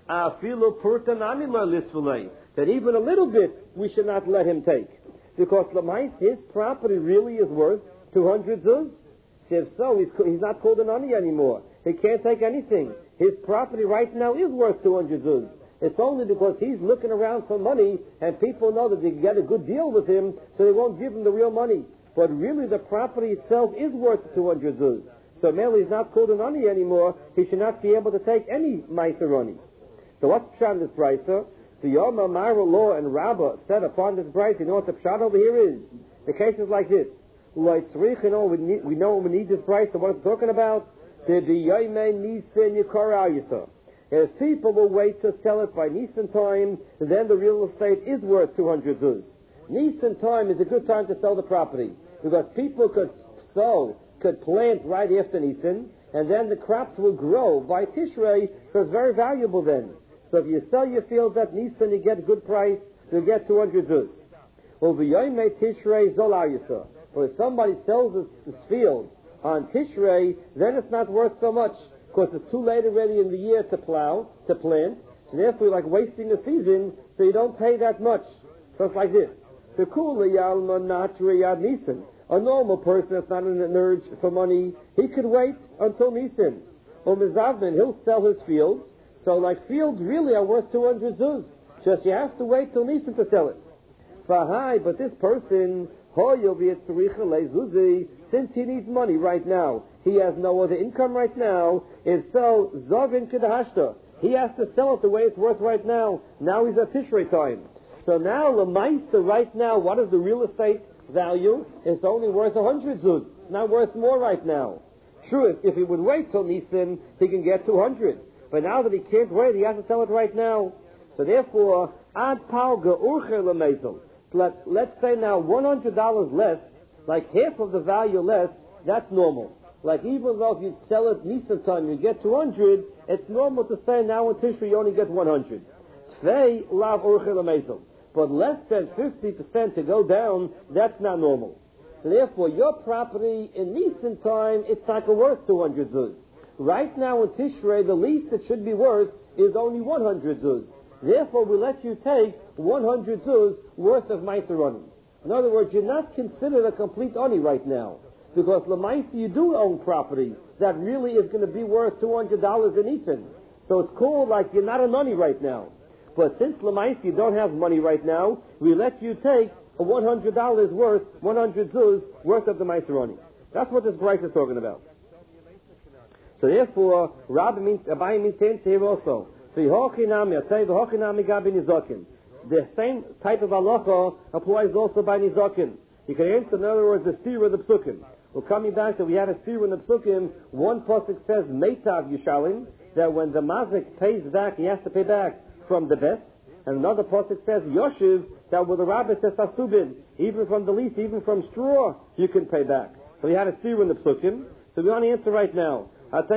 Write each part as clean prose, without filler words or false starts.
that even a little bit we should not let him take. Because his property really is worth 200 zuz. If so, he's not called an ani anymore. He can't take anything. His property right now is worth 200 zuz. It's only because he's looking around for money and people know that they can get a good deal with him, so they won't give him the real money. But really the property itself is worth 200 zuz. So Mele is not called an ani anymore. He should not be able to take any meiser ani. So what's the pshat in this brisa? The Yom Amar law and Rabbah said upon this brisa, you know what the pshat over here is? The case is like this. We know we need this brisa. What it's talking about? If people will wait to sell it by Nisan time, then the real estate is worth 200 zuz. Nisan time is a good time to sell the property because people could plant right after Nisan, and then the crops will grow by Tishrei, so it's very valuable then. So if you sell your fields at Nisan, you get a good price, you get 200 zuz. Or if somebody sells his fields on Tishrei, then it's not worth so much, because it's too late already in the year to plant, so therefore you're like wasting the season, so you don't pay that much. So it's like this. A normal person that's not in an urge for money, he could wait until Nisan. Or Mizavin, he'll sell his fields, so like fields really are worth 200 zuz. Just you have to wait till Nisan to sell it. But this person, since he needs money right now, he has no other income right now. If so, Zavin Kedahashta, he has to sell it the way it's worth right now. Now he's at Tishrei time. So now, Lamaisa, right now, what is the real estate value? It's only worth 100 zuz. It's not worth more right now. True, if he would wait till Nisan, he can get 200. But now that he can't wait, he has to sell it right now. So therefore, Ad Palga Urcher Lamezel. Let's say now $100 less, like half of the value less, that's normal. Like even though if you sell it Nisan time, you get 200, it's normal to say now in Tishrei you only get 100. Tvei lav urche lamezel. But less than 50% to go down, that's not normal. So therefore, your property in Nisan time, it's not worth 200 zuz. Right now in Tishrei, the least it should be worth is only 100 zuz. Therefore, we let you take 100 zuz worth of meiser ani. In other words, you're not considered a complete ani right now. Because Lamaisi, you do own property that really is going to be worth $200 in Nisan. So it's called like you're not an ani right now. But since Lamaisi, you don't have money right now, we let you take a $100 worth, 100 zuz worth of the meiser ani. That's what this price is talking about. So therefore, Abaye means to here also. The same type of halacha applies also by nizakin. You can answer, in other words, the stira of the psukim. We're coming back that we had a stira in the psukim. One pasuk says meitav yishalim, that when the mazik pays back, he has to pay back from the best. And another pasuk says yoshiv, that where the rabbi says asubin, even from the least, even from straw, you can pay back. So we had a stira in the psukim. So we want to answer right now. That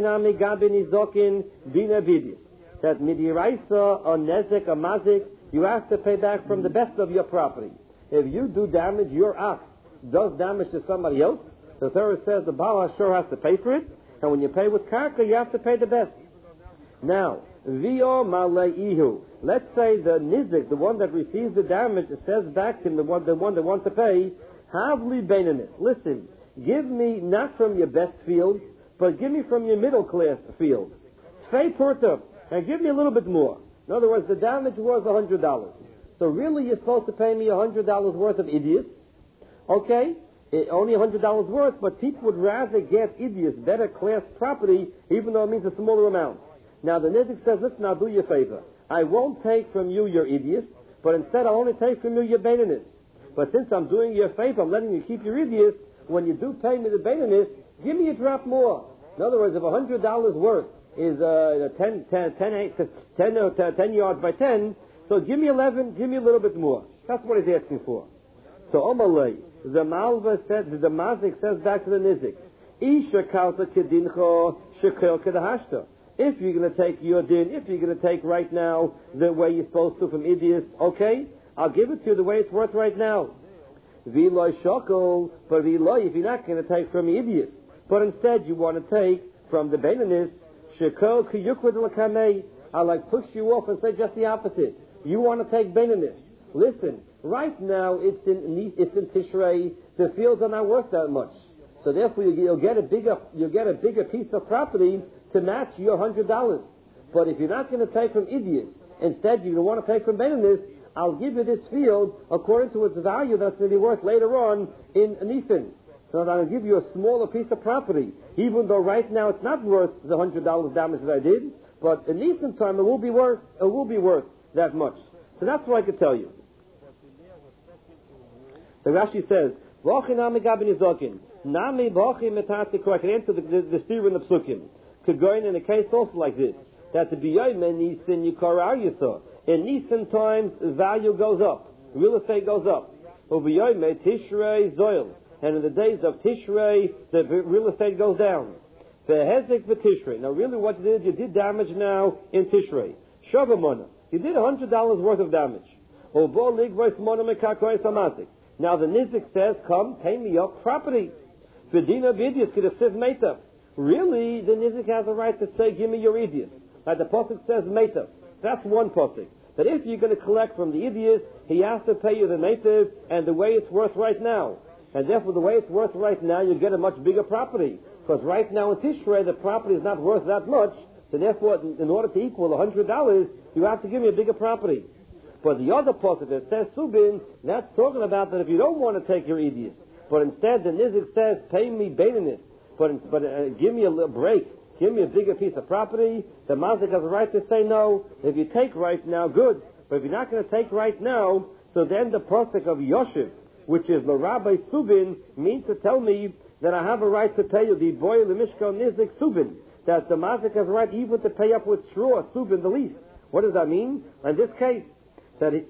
midiraisa or nezek or mazik, you have to pay back from the best of your property. If you do damage, your ox does damage to somebody else, the Torah says the Baal sure has to pay for it, and when you pay with karka, you have to pay the best. Now, v'o maleihu. Let's say the nizik, the one that receives the damage, says back to him, the one that wants to pay, havli beinanis. Listen, give me not from your best fields, but give me from your middle class fields. Tvei porta, and give me a little bit more. In other words, the damage was $100. So really you're supposed to pay me $100 worth of idiots. Okay? Only $100 worth, but people would rather get idiots, better class property, even though it means a smaller amount. Now the Nizik says, listen, I'll do you a favor. I won't take from you your idiots, but instead I'll only take from you your beinanis. But since I'm doing you a favor, I'm letting you keep your idiots, when you do pay me the beinanis, give me a drop more. In other words, if $100 worth is 10 yards by 10, so give me 11, give me a little bit more. That's what he's asking for. So Omalei, the Malva said, the Mazik says back to the Nizik, Isha kalta kedincho shekel kedahashta. If you're going to take your din, if you're going to take right now the way you're supposed to from idiots, okay, I'll give it to you the way it's worth right now. V'loi shokel, but v'loi, if you're not going to take from idiots, but instead you want to take from the beinanis, shekel kiyukwad l'kamei, I'll push you off and say just the opposite. You want to take Beinonus. Listen, right now it's in Tishrei. The fields are not worth that much. So therefore you'll get a bigger piece of property to match your $100. But if you're not going to take from Idius, instead you're going to want to take from Beinonus, I'll give you this field according to its value that's going to be worth later on in Nisan. So I'll give you a smaller piece of property, even though right now it's not worth the $100 damage that I did, but in Nisan time it will be worth that much. So that's what I could tell you. So Rashi says, I can answer the steer in the psukim. Could go in a case also like this, that the B'yayim Nisan Yikar Aryasa. In Nisan times, value goes up, real estate goes up. B'yayim Tishrei Zoil. And in the days of Tishrei, the real estate goes down. The Hezek for Tishrei. Now really what you did damage now in Tishrei. Shavamona. You did $100 worth of damage. Now the Nizik says, come, pay me up property. Vidina Vidius could have said Meta. Really, the Nizik has a right to say, give me your Idius. Like the Pasuk says Meta. That's one Pasuk. That if you're going to collect from the Idius, he has to pay you the native and the way it's worth right now. And therefore, the way it's worth right now, you get a much bigger property. Because right now in Tishrei, the property is not worth that much. So therefore, in order to equal $100, you have to give me a bigger property. But the other pasuk that says Subin, that's talking about that if you don't want to take your Idius, but instead the Nizik says, pay me Beinonus, but give me a little break, give me a bigger piece of property, the Mazik has a right to say no. If you take right now, good. But if you're not going to take right now, so then the pasuk of Yoshev, which is the Rabbi Subin, means to tell me that I have a right to pay you the boy Lemishka Nizik Subin, that the Mazik has a right even to pay up with straw Subin the least. What does that mean? In this case, that he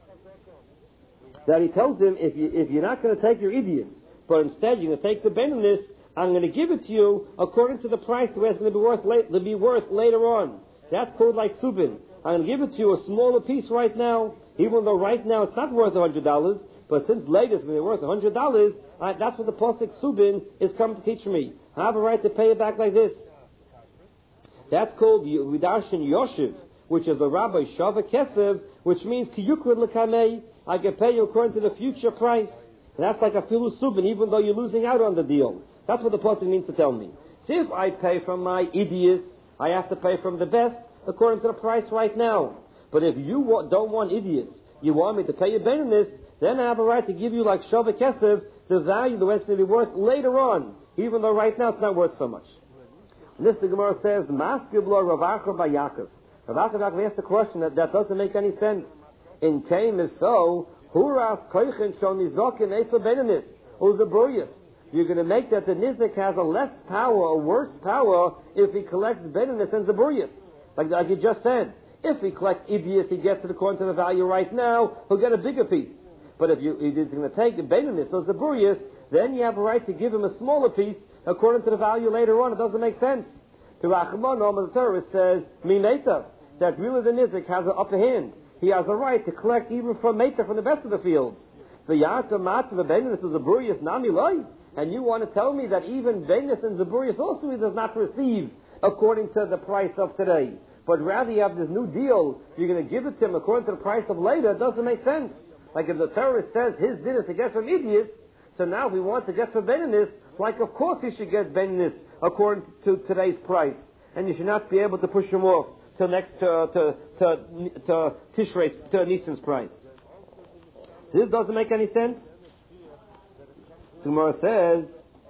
tells him, if you're not going to take your Idius, but instead you're going to take the Beinonus, I'm going to give it to you according to the price the way it's going to be worth later on. That's called like Subin. I'm going to give it to you a smaller piece right now, even though right now it's not worth $100, but since later it's going to be worth $100, that's what the Pasuk Subin is coming to teach me. I have a right to pay it back like this. That's called Vidarshan Yoshev, which is a Rabbi Shava Kesev, which means Kiyukrid L'kamei, I can pay you according to the future price. And that's like a Filu Subin, even though you're losing out on the deal. That's what the Pasuk means to tell me. See, if I pay from my Idius, I have to pay from the best according to the price right now. But if you don't want Idius, you want me to pay you Beinonus, then I have a right to give you like Shava Kesev, the value the way it's going to be worth later on, even though right now it's not worth so much. And this the Gemara says, Maskiblo Ravacha by Yaakov. Rav Yaakov asked the question that doesn't make any sense. In Kaim is so, Huras Koichin Shonizokin Eitzel Beinonus, Uzabruyas. You're going to make that the Nizik has a less power, a worse power, if he collects Beinonus and Zabruyas. Like you just said. If he collects Idius, he gets it according to the value right now, he'll get a bigger piece. But if he's going to take Beinonus or Zabruyas, then you have a right to give him a smaller piece according to the value later on. It doesn't make sense. To Rachman, the Torah says, Mimeta, that really the Nizik has an upper hand. He has a right to collect even from Meta, from the best of the fields. And you want to tell me that even Beinonus and Zabruyas also he does not receive according to the price of today. But rather you have this new deal, you're going to give it to him according to the price of later. It doesn't make sense. Like if the Torah says his din is to get from Idius, so now we want to get from Beinonus, like of course he should get Beinonus according to today's price. And you should not be able to push him off to Tishrei, to Nisan's price. So this doesn't make any sense. The Gemara says,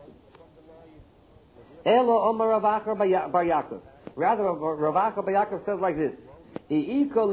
Elo Omar Ravacha Bar Yaakov. Rather, Ravacha Bar Yaakov says like this: If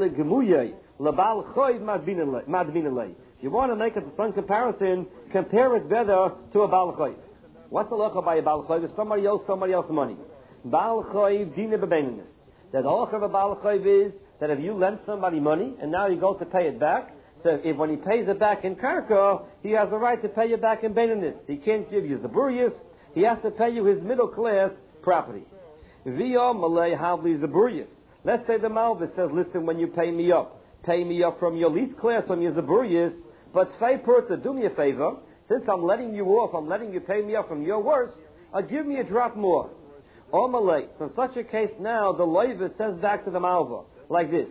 you want to make it some comparison, compare it better to a Baal Choiv. What's the halacha by a Baal Choiv? If somebody owes somebody else money. Baal Choiv dina b'beinonus. That the halacha of a Baal Choiv is that if you lend somebody money and now you go to pay it back, so if when he pays it back in karka, he has a right to pay you back in beinonus. He can't give you zaburiyas. He has to pay you his middle class property. Via malay havli zaburiyas. Let's say the Malvis says, listen, when you pay me up from your least class, from your zaburiyas, but Tzvei Purta, do me a favor, since I'm letting you off, I'm letting you pay me up from your worst, give me a drop more. Or malay. So in such a case now, the Leiva says back to the Malva, like this.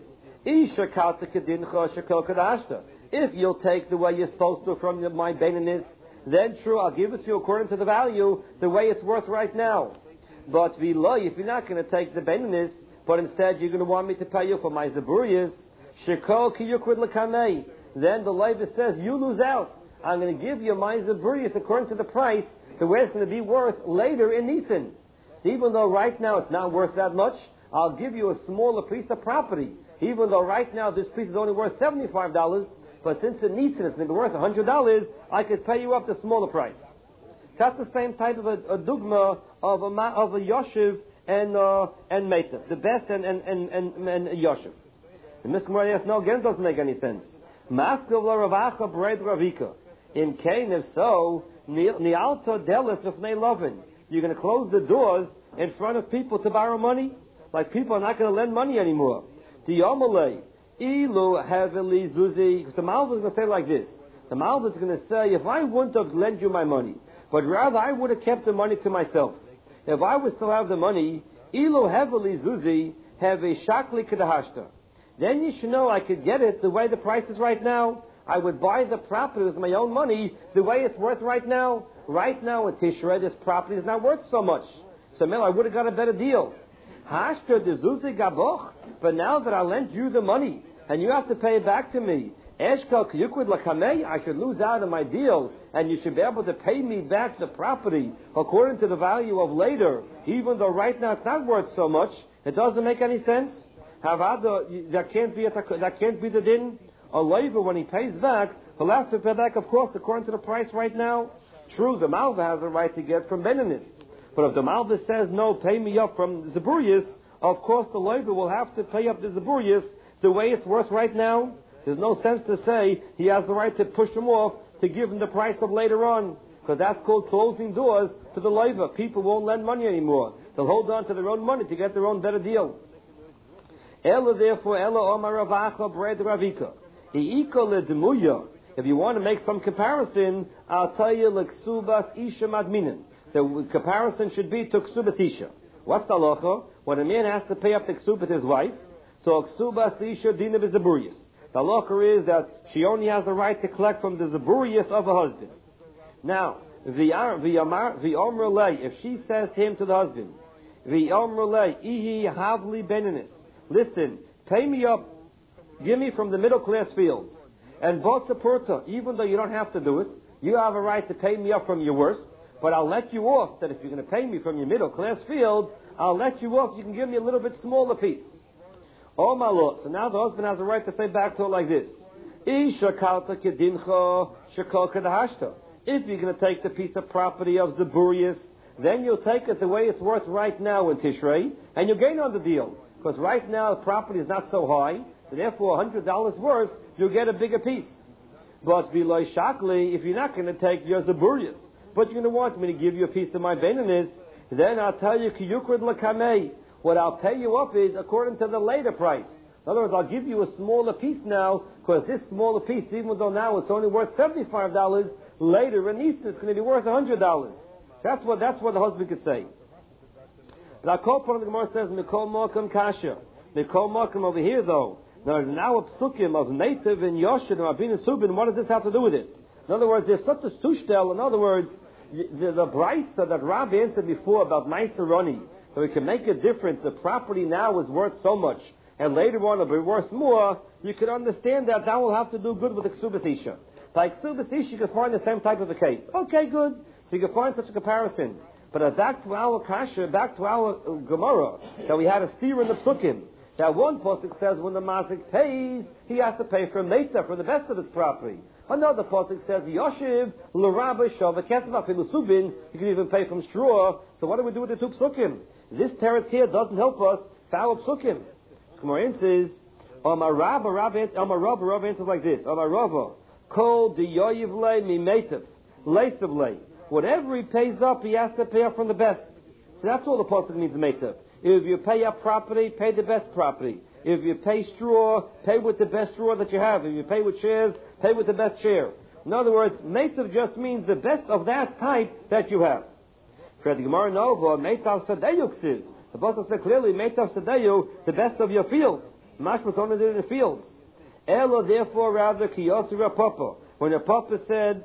If you'll take the way you're supposed to from my beinanis, then true, I'll give it to you according to the value, the way it's worth right now. But if you're not going to take the beinanis, but instead you're going to want me to pay you for my zaburiyas, then the Levi says, you lose out. I'm going to give you my zaburiyas according to the price, the way it's going to be worth later in Nisan. So even though right now it's not worth that much, I'll give you a smaller piece of property. Even though right now this piece is only worth $75, but since in Nisan it's going to be worth $100, I could pay you up the smaller price. So that's the same type of a dogma of a yoshiv and meitav, the best and yoshiv. The Mishmar asks, no, again, it doesn't make any sense. Maskav la ravacha breid ravika. In Cain, if so, nialto delis v'fnei lovin. You're going to close the doors in front of people to borrow money? Like people are not going to lend money anymore. Diyomalei, ilu heavily zuzi. Because the Malva is going to say like this. The Malva is going to say, if I wouldn't have lent you my money, but rather I would have kept the money to myself. If I would still have the money, ilu heavily zuzi, have a shakli kedahashta. Then you should know I could get it the way the price is right now. I would buy the property with my own money the way it's worth right now. Right now in Tishrei, this property is not worth so much. So, I would have got a better deal. Hashta de zuzi gaboch. But now that I lent you the money, and you have to pay it back to me, eshkal kiyukud lakamei, I should lose out on my deal, and you should be able to pay me back the property according to the value of later, even though right now it's not worth so much. It doesn't make any sense. That can't be the din. A labor, when he pays back, he'll have to pay back, of course, according to the price right now. True, the Malva has a right to get from Benanis. But if the Malva says, no, pay me up from Zaburius, of course the labor will have to pay up the Zaburius the way it's worth right now. There's no sense to say he has the right to push him off to give him the price of later on. Because that's called closing doors to the labor. People won't lend money anymore. They'll hold on to their own money to get their own better deal. Ella therefore, Ella Omar Ravacha Bread Ravika. If you want to make some comparison, I'll tell you L'ksubas Isha Madminin. The comparison should be to Ksubas Isha. What's the halacha? When a man has to pay up the Ksubas his wife, so Ksubas Isha Dina V'Zaburius. The halacha is that she only has the right to collect from the Zaburius of her husband. Now, if she says to him, to the husband, Ihi Havli Beninis, listen, pay me up, give me from the middle class fields. And Bosapurta, even though you don't have to do it, you have a right to pay me up from your worst, but I'll let you off that if you're going to pay me from your middle class fields, I'll let you off, you can give me a little bit smaller piece. Oh my Lord, so now the husband has a right to say back to her like this. If you're going to take the piece of property of Zaburius, then you'll take it the way it's worth right now in Tishrei, and you'll gain on the deal. Because right now the property is not so high, so therefore $100 worth, you'll get a bigger piece. But Vilay Shakli, if you're not going to take your Zaburius, but you're going to want me to give you a piece of my Benanis, then I'll tell you, Kiyukud Lakamei, what I'll pay you up is according to the later price. In other words, I'll give you a smaller piece now, because this smaller piece, even though now it's only worth $75, later in Easter it's going to be worth $100. That's what the husband could say. Now, Kolpon the Gemara says, Mikol Mokum Kasha. Mikol Mokum over here, though. Now a psukim of native and Yoshin and Rabin and Subin, what does this have to do with it? In other words, there's such a sushtel. In other words, the brisa that Rabbi answered before about Maiseroni, so it can make a difference. The property now is worth so much, and later on it'll be worth more. You can understand that will have to do good with the Ksubas Isha. By Ksubas Isha, you can find the same type of a case. Okay, good. So you can find such a comparison. But back to our Kasha, back to our Gemara, that we had a steer in the psukim. That one pasuk says when the mazik pays, he has to pay for Meta, for the best of his property. Another pasuk says Yoshiv l'Rabbi Shava Kesef Subin. You can even pay from straw. So what do we do with the two psukim? This teretz here doesn't help us for our psukim. Gemara says, Amar Rav answers like this: Amar Rava, Kol diyoyivle mi Metav leisavle. Whatever he pays up, he has to pay up from the best. So that's all the pasuk means Metav. If you pay up property, pay the best property. If you pay straw, pay with the best straw that you have. If you pay with shares, pay with the best share. In other words, Metav just means the best of that type that you have. For the Gemara Nova, Metav Sadeyu Ksiv. The Pasuk said clearly, Metav Sadeyu, the best of your fields. Mashma's only did it in the fields. Elo, therefore, rather, Kiyosi Rapapa. When the Papa said,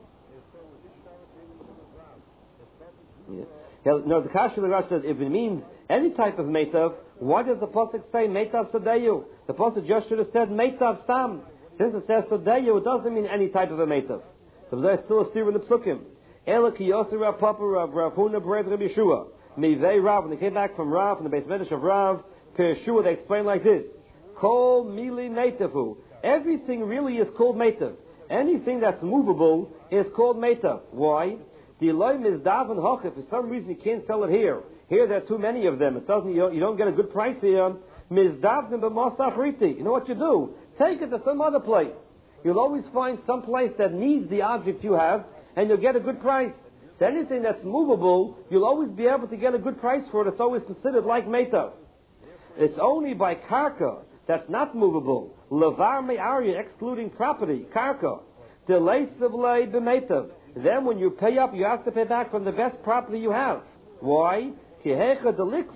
no, the Kasha Rash says, if it means any type of Meitav, why does the Pasuk say Meitav Sadeyu? The Pasuk just should have said Meitav Stam. Since it says Sadeyu, it doesn't mean any type of a Meitav. So there's still a steer in the Psukim. Ela Kiyosi Rapapa Rav Huna Bred Rabbi Yeshua. Mivei Rav, when they came back from Rav, from the base Medrash of Rav, Per Yeshua, they explain like this. Kol Mili Meitavu. Everything really is called Meitav. Anything that's movable is called Meitav. Why? The Elohim is Daven Hochef. For some reason you can't sell it here. Here there are too many of them. It doesn't. You don't get a good price here. Mizdavnim b'mosaf riti. You know what you do? Take it to some other place. You'll always find some place that needs the object you have, and you'll get a good price. So anything that's movable, you'll always be able to get a good price for it. It's always considered like Meitav. It's only by karka that's not movable. Levar me'arya, excluding property, karka. Delay sivlei b'meitav. Then when you pay up, you have to pay back from the best property you have. Why? In order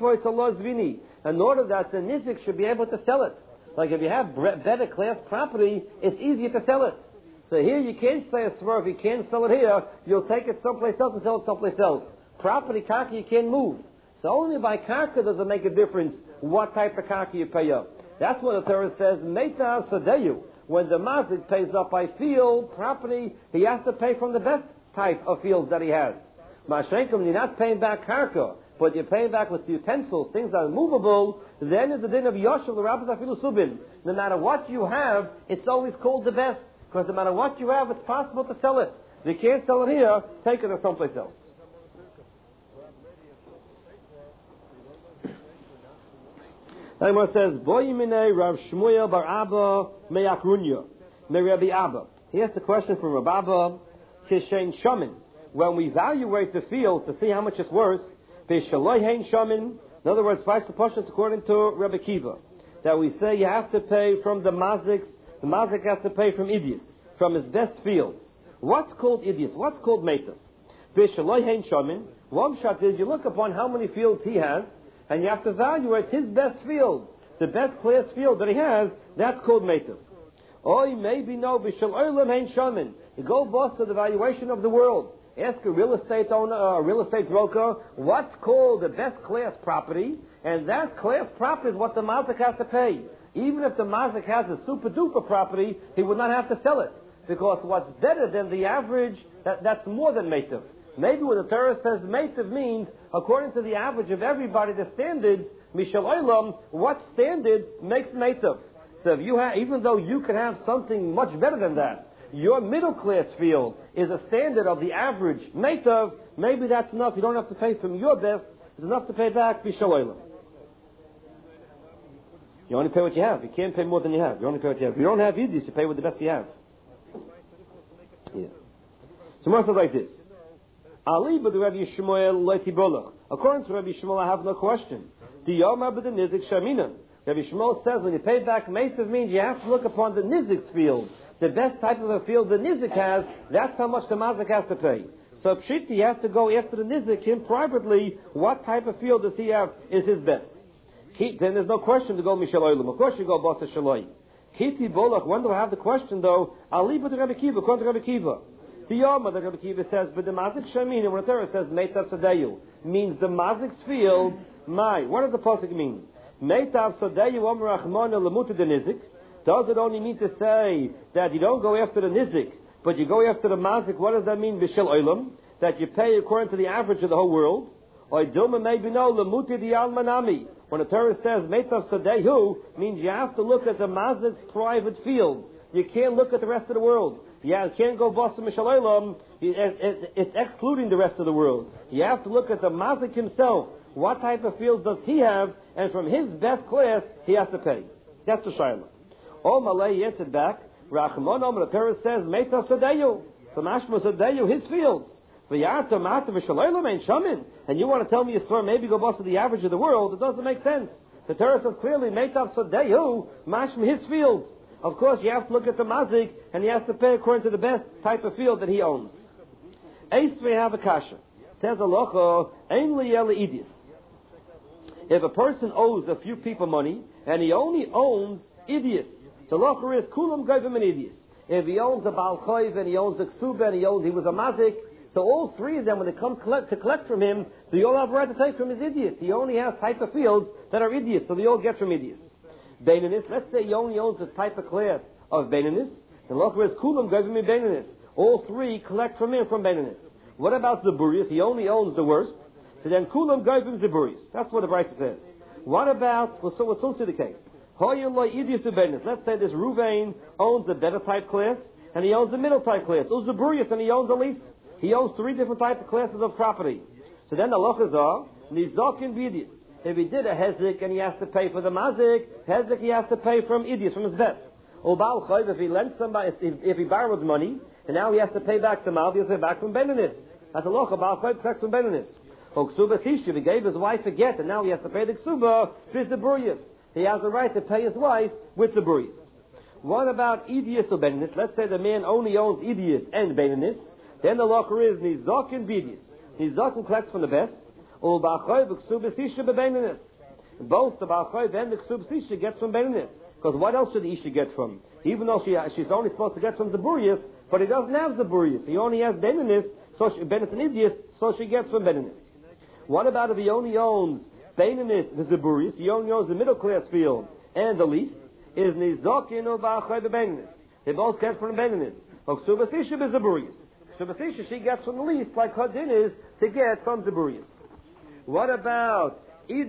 that the nizik should be able to sell it. Like if you have better class property, it's easier to sell it. So here you can't say a swerve, you can't sell it here, you'll take it someplace else and sell it someplace else. Property, karka, you can't move. So only by karka does it make a difference what type of karka you pay up. That's what the Torah says, Meitav Sadeyu. When the mazik pays up by field, property, he has to pay from the best type of fields that he has. Mashenkum, you're not paying back karka, but you're paying back with utensils, things that are movable, then is the din of Yoshev, the Rabbis Afilu Subin. No matter what you have, it's always called the best, because no matter what you have, it's possible to sell it. If you can't sell it here, take it to someplace else. Anyone says, Boyimine Rav Shmuel bar Abba me'akrunya, me Rabbi Abba. He asked the question from Rabbi Abba, Kishen Shamin. When we evaluate the field to see how much it's worth, Bishaloi Hein Shamin, in other words, Vice Pashas according to Rabbi Kiva, that we say you have to pay from the mazik has to pay from Idius, from his best fields. What's called Idius? What's called Meitav? Bishaloi Hein Shamin, one shot is you look upon how many fields he has, and you have to evaluate his best field, the best class field that he has, that's called Meitav. Or maybe no, Bishal Olam Hein Shamin. You go boss to the valuation of the world. Ask a real estate owner, a real estate broker, what's called the best class property, and that class property is what the mazik has to pay. Even if the mazik has a super duper property, he would not have to sell it. Because what's better than the average, that's more than Meitav. Maybe when the Torah says Meitav means, according to the average of everybody, the standards, Mishal Olam, what standard makes Meitav? So if you have, even though you can have something much better than that, your middle class field is a standard of the average Meitav, maybe that's enough. You don't have to pay from your best, it's enough to pay back Mishal Olam. You only pay what you have. You can't pay more than you have. You only pay what you have. If you don't have Yiddish, you pay with the best you have. Yeah. So more like this. Ali but Rabbi Shmuel Leti Bolach. According to Rabbi Shmuel, I have no question. The Yomar but the Nizik Shaminan. Rabbi Shmuel says when you pay back Meitav means you have to look upon the Nizik's field. The best type of a field the Nizik has, that's how much the Mazik has to pay. So Pshiti, you have to go after the Nizik, him privately, what type of field does he have is his best. Then there's no question to go Mishal Olam. Of course you go Basa Shaloi. Kiti Bolach, when do I have the question though? Ali but Rabbi Kiva, according to Rabbi Kiva. The Yom the Rabbi Kiva says, but the Mazik Shamin, when the Torah says Meitav Sadeyu, means the Mazik's field, what does the Pasuk mean? Meitav Sadeyu Omer Achmona Lemuta de Nizik. Does it only mean to say that you don't go after the Nizik, but you go after the Mazik? What does that mean, Bishel Olam? That you pay according to the average of the whole world? Or Dilma maybe no, Lemuta di Almanami. When the Torah says Meitav Sadeyu, means you have to look at the Mazik's private field. You can't look at the rest of the world. Yeah, you can't go boss Mishal Olam. It's excluding the rest of the world. You have to look at the Mazik himself. What type of field does he have? And from his best class, he has to pay. That's the Shiloh. Oh, Malay answered back. Rachmon Omer, the Torah says Meitav Sadeyu. So Mashma Sadeyu, his fields. And you want to tell me a story, maybe go boss to the average of the world? It doesn't make sense. The Torah says clearly Meitav Sadeyu, Mashma his fields. Of course, you have to look at the mazik, and he has to pay according to the best type of field that he owns. Eisvei have a kasha. Says Alocha, Ein liyel idis. If a person owes a few people money, and he only owns idiots. So locher is kulam goyim and idiots. If he owns a Baal Choiv and he owns a Ksuba and he was a Mazik, so all three of them, when they come to collect from him, they all have a right to take from his idiots. He only has type of fields that are idiots, so they all get from idiots. Beinanis, let's say he only owns a type of class of Beinanis, the locher is kulam goyim and Beinanis. All three collect from him from Beinanis. What about Zaburius? He only owns the worst. So then kulam goyim Zaburius. That's what the Brisa says. What about, we'll soon see the case. Let's say this Ruvain owns a better type class, and he owns a middle type class. Uzaburius, and he owns a lease. He owns three different types of classes of property. So then the lochas are nizakin b'idiyus. If he did a hezek and he has to pay for the mazik, hezek he has to pay from idiyus, from his best. Or Baal Chayv, if he lends somebody, if he borrows money, and now he has to pay back the mal, he has to pay back from Benanis. That's a locha. Baal Chayv collects from Benanis. Or Ksuba Sishiv, he gave his wife a get, and now he has to pay the Ksuba for the Buriyas. He has the right to pay his wife with the Buriyas. What about Idius or Benanis? Let's say the man only owns Idius and Benanis. Then the locher is Nizakin Bidis. Nizakin collects from the best. Or Baal Chayv, Ksuba Sishiv, Benanis. Both the Baal Chayv and the Ksuba Sishiv gets from Benanis. Because what else should the Isha get from? Even though she's only supposed to get from the Buriyas, but he doesn't have the Buriyas. He only has Benanis, so Benanis and Idius, so she gets from Benanis. What about if he only owns Beinanis, the Zaburius, he only owns the middle class field, and the least is Nizakin or Ba'achai the Beinanis. They both get from the Beinanis. Ksuba Sishiv is Zaburius. Ksuba Sishiv, she gets from the least, like Hadin is to get from Zaburius. What about